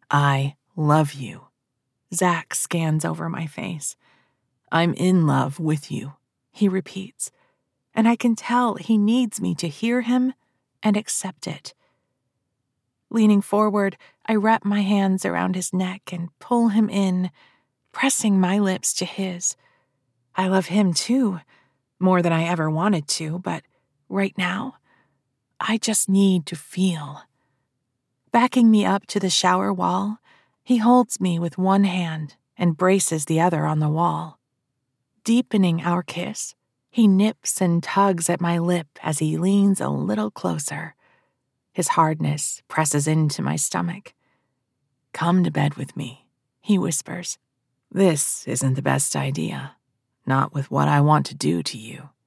I love you. Zach scans over my face. I'm in love with you, he repeats, and I can tell he needs me to hear him and accept it. Leaning forward, I wrap my hands around his neck and pull him in, pressing my lips to his. I love him too, more than I ever wanted to, but right now, I just need to feel. Backing me up to the shower wall, he holds me with one hand and braces the other on the wall. Deepening our kiss, he nips and tugs at my lip as he leans a little closer. His hardness presses into my stomach. Come to bed with me, he whispers. This isn't the best idea, not with what I want to do to you.